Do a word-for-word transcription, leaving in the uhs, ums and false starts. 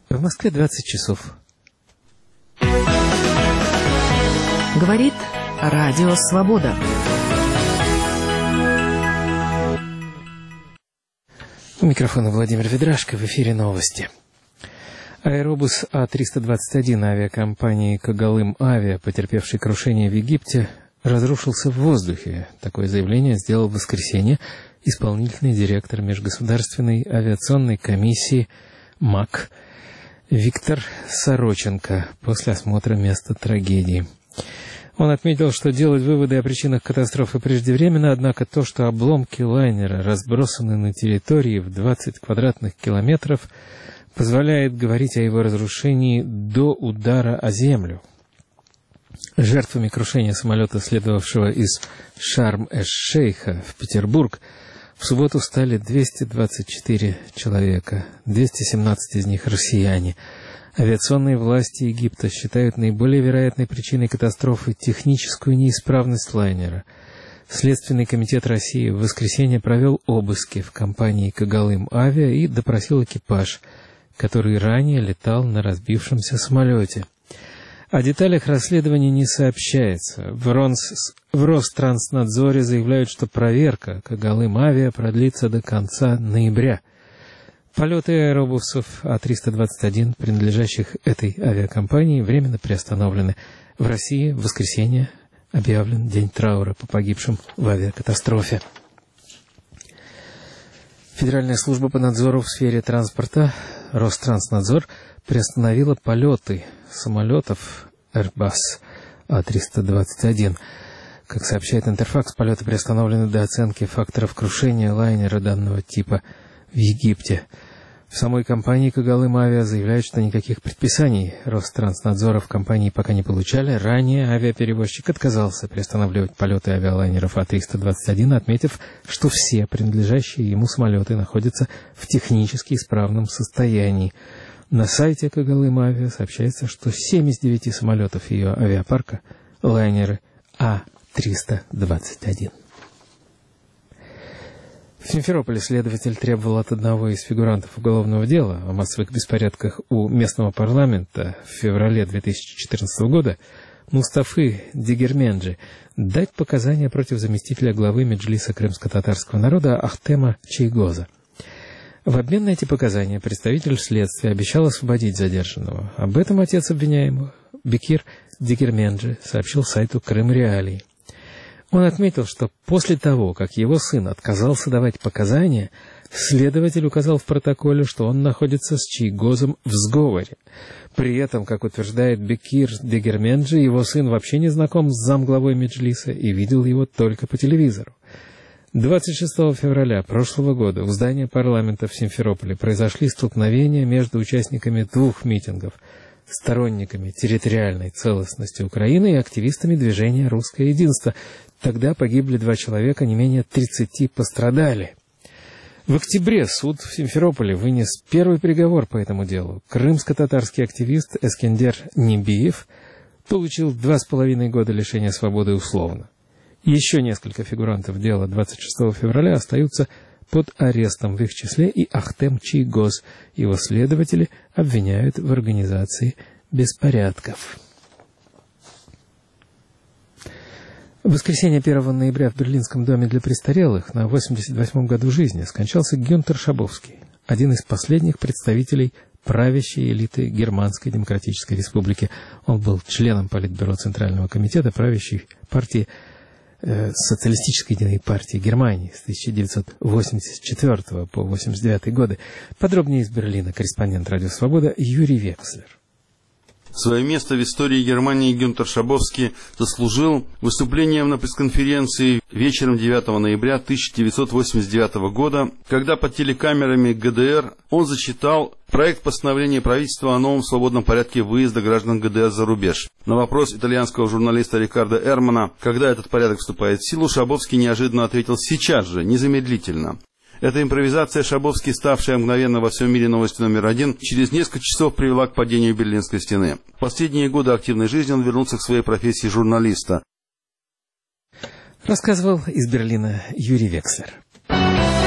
В Москве двадцать часов. Говорит Радио Свобода. У микрофона Владимир Ведрашко, в эфире новости. Аэробус А триста двадцать один авиакомпании «Когалым Авиа», потерпевший крушение в Египте, разрушился в воздухе. Такое заявление сделал в воскресенье исполнительный директор Межгосударственной авиационной комиссии МАК Виктор Сороченко после осмотра места трагедии. Он отметил, что делать выводы о причинах катастрофы преждевременно, однако то, что обломки лайнера разбросаны на территории в двадцать квадратных километров, позволяет говорить о его разрушении до удара о землю. Жертвами крушения самолета, следовавшего из Шарм-эш-Шейха в Петербург, в субботу стали двести двадцать четыре человека, двести семнадцать из них россияне. Авиационные власти Египта считают наиболее вероятной причиной катастрофы техническую неисправность лайнера. Следственный комитет России в воскресенье провел обыски в компании «Когалым Авиа» и допросил экипаж, который ранее летал на разбившемся самолете. О деталях расследования не сообщается. В, Ронс... в Ространснадзоре заявляют, что проверка «Когалым Авиа» продлится до конца ноября. Полеты аэробусов А триста двадцать один, принадлежащих этой авиакомпании, временно приостановлены. В России в воскресенье объявлен день траура по погибшим в авиакатастрофе. Федеральная служба по надзору в сфере транспорта Ространснадзор приостановила полеты самолетов Airbus А триста двадцать один. Как сообщает Интерфакс, полеты приостановлены до оценки факторов крушения лайнера данного типа в Египте. В самой компании «Когалым Авиа» заявляют, что никаких предписаний Ространснадзора в компании пока не получали. Ранее авиаперевозчик отказался приостанавливать полеты авиалайнеров А триста двадцать один, отметив, что все принадлежащие ему самолеты находятся в технически исправном состоянии. На сайте «Когалым Авиа» сообщается, что семь из девяти самолетов ее авиапарка – лайнеры А триста двадцать один. В Симферополе следователь требовал от одного из фигурантов уголовного дела о массовых беспорядках у местного парламента в феврале две тысячи четырнадцатого года Мустафы Дегерменджи дать показания против заместителя главы Меджлиса крымско-татарского народа Ахтема Чейгоза. В обмен на эти показания представитель следствия обещал освободить задержанного. Об этом отец обвиняемого, Бекир Дегерменджи, сообщил сайту Крым Реалии. Он отметил, что после того, как его сын отказался давать показания, следователь указал в протоколе, что он находится с Чейгозом в сговоре. При этом, как утверждает Бекир Дегерменджи, его сын вообще не знаком с замглавой Меджлиса и видел его только по телевизору. двадцать шестого февраля прошлого года в здании парламента в Симферополе произошли столкновения между участниками двух митингов – сторонниками территориальной целостности Украины и активистами движения «Русское единство». Тогда погибли два человека, не менее тридцати пострадали. В октябре суд в Симферополе вынес первый приговор по этому делу. Крымско-татарский активист Эскендер Небиев получил два с половиной года лишения свободы условно. Еще несколько фигурантов дела двадцать шестого февраля остаются под арестом, в их числе и Ахтем Чейгоз. Его следователи обвиняют в организации беспорядков. В воскресенье первого ноября в Берлинском доме для престарелых на восемьдесят восьмом году жизни скончался Гюнтер Шабовский, один из последних представителей правящей элиты Германской Демократической Республики. Он был членом Политбюро Центрального комитета правящей партии э, Социалистической единой партии Германии с тысяча девятьсот восемьдесят четвёртого по восемьдесят девятый годы. Подробнее из Берлина корреспондент Радио Свобода Юрий Векслер. Свое место в истории Германии Гюнтер Шабовский заслужил выступлением на пресс-конференции вечером девятого ноября тысяча девятьсот восемьдесят девятого года, когда под телекамерами ГДР он зачитал проект постановления правительства о новом свободном порядке выезда граждан ГДР за рубеж. На вопрос итальянского журналиста Рикардо Эрмана, когда этот порядок вступает в силу, Шабовский неожиданно ответил: «Сейчас же, незамедлительно». Эта импровизация Шабовский, ставшая мгновенно во всем мире новостью номер один, через несколько часов привела к падению Берлинской стены. В последние годы активной жизни он вернулся к своей профессии журналиста. Рассказывал из Берлина Юрий Векслер.